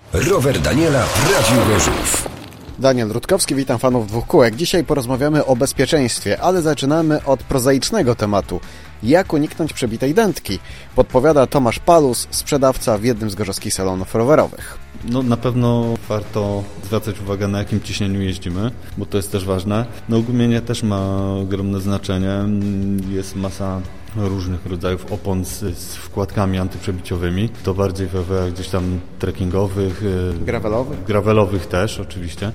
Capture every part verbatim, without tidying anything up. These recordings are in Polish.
Rower Daniela w Radiu Gorzów. Daniel Rutkowski, witam fanów dwóch kółek. Dzisiaj porozmawiamy o bezpieczeństwie, ale zaczynamy od prozaicznego tematu. Jak uniknąć przebitej dętki? Podpowiada Tomasz Palus, sprzedawca w jednym z gorzowskich salonów rowerowych. No na pewno warto zwracać uwagę, na jakim ciśnieniu jeździmy, bo to jest też ważne. No gumienie też ma ogromne znaczenie. Jest masa różnych rodzajów opon z, z wkładkami antyprzebiciowymi. To bardziej w rowerach gdzieś tam trekkingowych. Gravelowych? Gravelowych też oczywiście.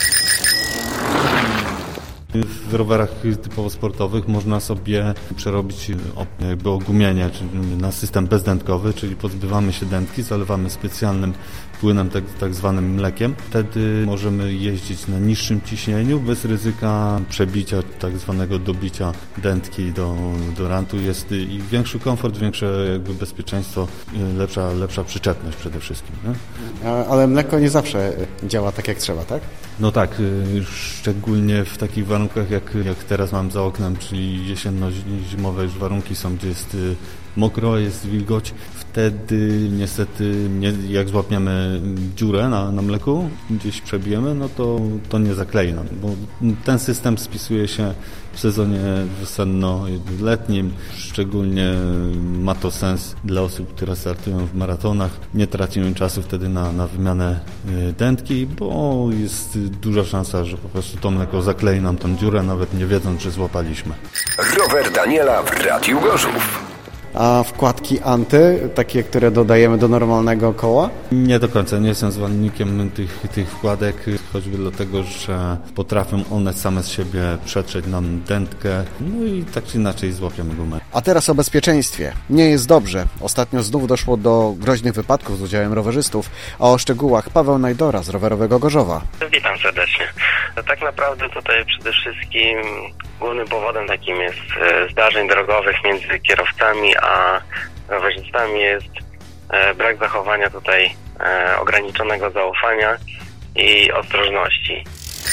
W rowerach typowo sportowych można sobie przerobić jakby ogumienie na system bezdętkowy, czyli pozbywamy się dętki, zalewamy specjalnym płynem, tak, tak zwanym mlekiem. Wtedy możemy jeździć na niższym ciśnieniu, bez ryzyka przebicia, tak zwanego dobicia dętki do, do rantu. Jest i większy komfort, większe jakby bezpieczeństwo, lepsza, lepsza przyczepność przede wszystkim. Nie? Ale mleko nie zawsze działa tak jak trzeba, tak? No tak, szczególnie w takich warunkach jak, jak teraz mam za oknem, czyli jesienno-zimowe już warunki są, gdzie jest mokro, jest wilgoć. Wtedy niestety nie, jak złapiemy dziurę na, na mleku, gdzieś przebijemy, no to, to nie zaklei nam, bo ten system spisuje się w sezonie wiosenno-letnim. Szczególnie ma to sens dla osób, które startują w maratonach. Nie tracimy czasu wtedy na, na wymianę dętki, bo jest duża szansa, że po prostu to mleko zaklei nam tą dziurę, nawet nie wiedząc, że złapaliśmy. Rower Daniela w Radiu Gorzów. A wkładki anty, takie, które dodajemy do normalnego koła? Nie do końca, nie jestem zwolennikiem tych, tych wkładek, choćby dlatego, że potrafią one same z siebie przetrzeć nam dętkę, no i tak czy inaczej złapiemy gumę. A teraz o bezpieczeństwie. Nie jest dobrze. Ostatnio znów doszło do groźnych wypadków z udziałem rowerzystów, a o szczegółach Paweł Najdora z Rowerowego Gorzowa. Witam serdecznie. No tak naprawdę tutaj przede wszystkim głównym powodem takim jest zdarzeń drogowych między kierowcami a rowerzystami jest brak zachowania tutaj ograniczonego zaufania i ostrożności.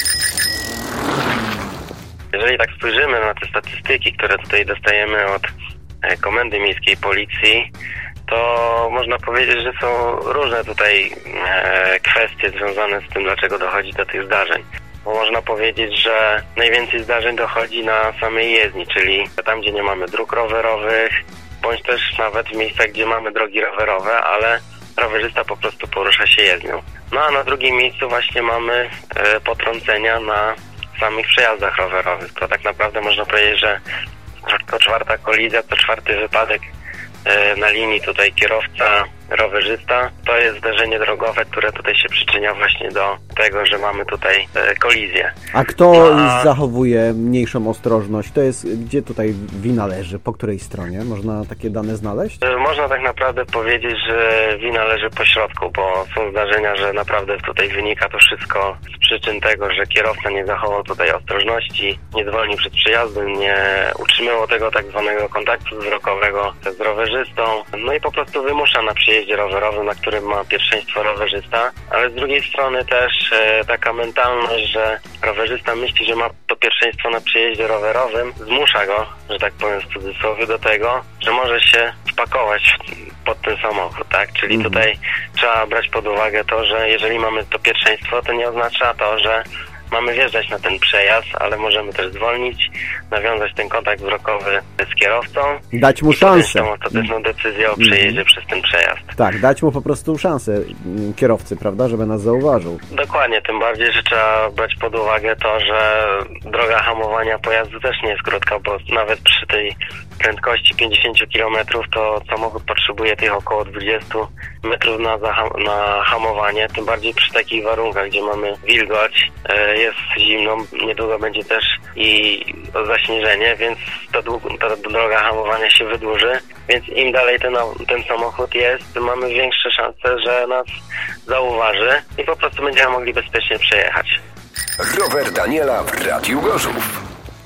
Jeżeli tak spojrzymy na te statystyki, które tutaj dostajemy od Komendy Miejskiej Policji, to można powiedzieć, że są różne tutaj kwestie związane z tym, dlaczego dochodzi do tych zdarzeń. Bo można powiedzieć, że najwięcej zdarzeń dochodzi na samej jezdni, czyli tam, gdzie nie mamy dróg rowerowych, bądź też nawet w miejscach, gdzie mamy drogi rowerowe, ale rowerzysta po prostu porusza się jezdnią. No a na drugim miejscu właśnie mamy e, potrącenia na samych przejazdach rowerowych. To tak naprawdę można powiedzieć, że to czwarta kolizja, to czwarty wypadek e, na linii tutaj kierowca, rowerzysta. To jest zdarzenie drogowe, które tutaj się przyczynia właśnie do tego, że mamy tutaj e, kolizję. A kto no, a... zachowuje mniejszą ostrożność? To jest, gdzie tutaj wina leży? Po której stronie? Można takie dane znaleźć? E, można tak naprawdę powiedzieć, że wina leży po środku, bo są zdarzenia, że naprawdę tutaj wynika to wszystko z przyczyn tego, że kierowca nie zachował tutaj ostrożności, nie zwolnił przed przejazdem, nie utrzymywał tego tak zwanego kontaktu wzrokowego z rowerzystą, no i po prostu wymusza na przyjeździe rowerowym, na którym ma pierwszeństwo rowerzysta, ale z drugiej strony też e, taka mentalność, że rowerzysta myśli, że ma to pierwszeństwo na przejeździe rowerowym, zmusza go, że tak powiem w cudzysłowie, do tego, że może się wpakować pod ten samochód, tak? Czyli mhm. tutaj trzeba brać pod uwagę to, że jeżeli mamy to pierwszeństwo, to nie oznacza to, że mamy wjeżdżać na ten przejazd, ale możemy też zwolnić, nawiązać ten kontakt wzrokowy z kierowcą. Dać mu szansę. Tą ostateczną decyzję o przejeździe mm. przez ten przejazd. Tak, dać mu po prostu szansę kierowcy, prawda, żeby nas zauważył. Dokładnie, tym bardziej, że trzeba brać pod uwagę to, że droga hamowania pojazdu też nie jest krótka, bo nawet przy tej prędkości pięćdziesiąt kilometrów to samochód potrzebuje tych około dwadzieścia metrów na, na hamowanie, tym bardziej przy takich warunkach, gdzie mamy wilgoć, jest zimno, niedługo będzie też i zaśnieżenie, więc ta, ta droga hamowania się wydłuży, więc im dalej ten, ten samochód jest, mamy większe szanse, że nas zauważy i po prostu będziemy mogli bezpiecznie przejechać. Rower Daniela w Radiu Gorzów.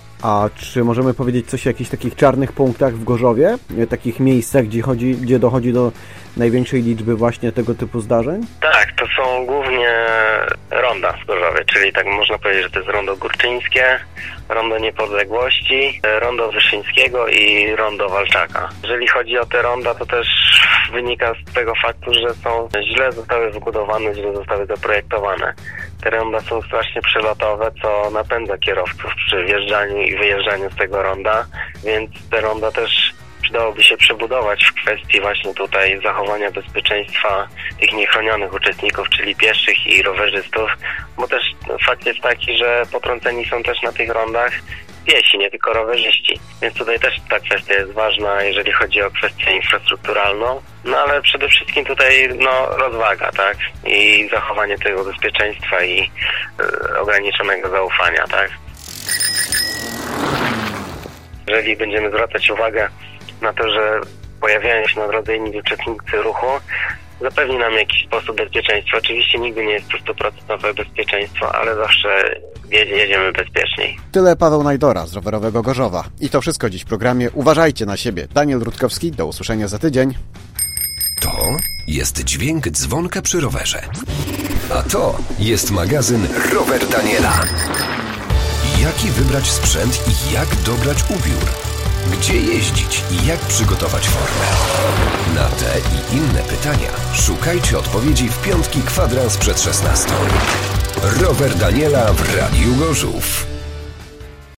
A czy możemy powiedzieć coś o jakichś takich czarnych punktach w Gorzowie? Takich miejscach, gdzie, chodzi, gdzie dochodzi do największej liczby właśnie tego typu zdarzeń? Tak, to są głównie ronda w Gorzowie, czyli tak można powiedzieć, że to jest rondo Górczyńskie, rondo Niepodległości, rondo Wyszyńskiego i rondo Walczaka. Jeżeli chodzi o te ronda, to też wynika z tego faktu, że są źle zostały wybudowane, źle zostały zaprojektowane. Te ronda są strasznie przelotowe, co napędza kierowców przy wjeżdżaniu i wyjeżdżaniu z tego ronda, więc te ronda też przydałoby się przebudować w kwestii właśnie tutaj zachowania bezpieczeństwa tych niechronionych uczestników, czyli pieszych i rowerzystów, bo też fakt jest taki, że potrąceni są też na tych rondach piesi, nie tylko rowerzyści. Więc tutaj też ta kwestia jest ważna, jeżeli chodzi o kwestię infrastrukturalną. No ale przede wszystkim tutaj no, rozwaga, tak? I zachowanie tego bezpieczeństwa i y, ograniczonego zaufania, tak? Jeżeli będziemy zwracać uwagę na to, że pojawiają się na drodze inni uczestnicy ruchu, zapewni nam jakiś sposób bezpieczeństwa. Oczywiście nigdy nie jest to stuprocentowe bezpieczeństwo, ale zawsze jedziemy bezpieczniej. Tyle Paweł Najdora z Rowerowego Gorzowa. I to wszystko dziś w programie Uważajcie na siebie. Daniel Rutkowski, do usłyszenia za tydzień. To jest dźwięk dzwonka przy rowerze. A to jest magazyn Rower Daniela. Jaki wybrać sprzęt i jak dobrać ubiór? Gdzie jeździć i jak przygotować formę? Na te i inne pytania szukajcie odpowiedzi w piątki kwadrans przed szesnastą. Rower Daniela w Radiu Gorzów.